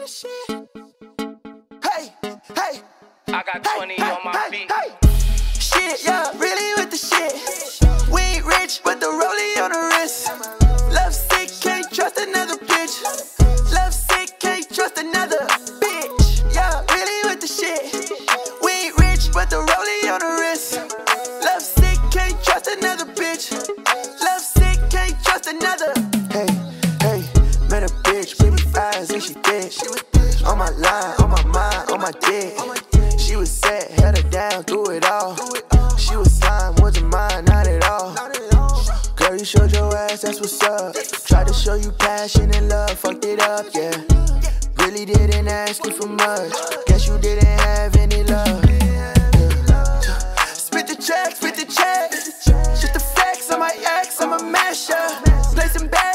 the shit. Hey, hey. I got 20 on my feet. Shit, yeah, really with the shit. We ain't rich, but the rollie on the wrist. Love sick, can't trust another bitch. Love sick, can't trust another bitch. Yeah, really with the shit. We ain't rich, but the rollie on the wrist. Love sick, can't trust another bitch. Love sick, can't trust another. Hey, hey, met a bitch, pretty eyes and she thick. On my line, on my mind, on my dick. She was set, held her down, through it all. She was slime, wasn't mine, not at all. Girl, you showed your ass, that's what's up. Tried to show you passion and love, fucked it up, yeah. Really didn't ask you for much. Guess you didn't have any love. Spit the check, spit the check. Shit the facts on my ex, I'm a masher. Play some bad.